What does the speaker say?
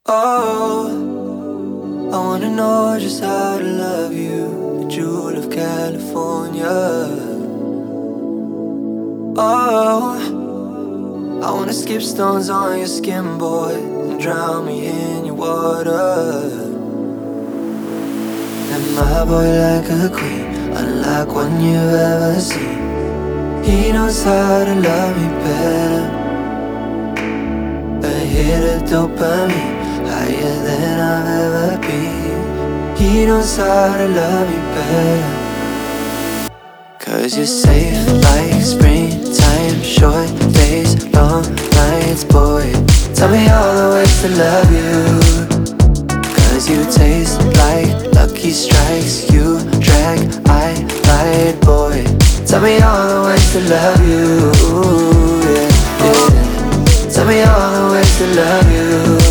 Oh, I wanna know just how to love you, the jewel of California. Oh, I wanna skip stones on your skin, boy, and drown me in your water. And my boy like a queen, unlike one you've ever seen. He knows how to love me better. A hit of dopamine, higher than I've ever been. He knows how to love me better. Cause you're safe like springtime, short days, long nights, boy. Tell me all the ways to love you. Cause you taste like lucky strikes, you drag, I lied, boy. Tell me all the ways to love you, yeah, yeah. Tell me all the ways to love you.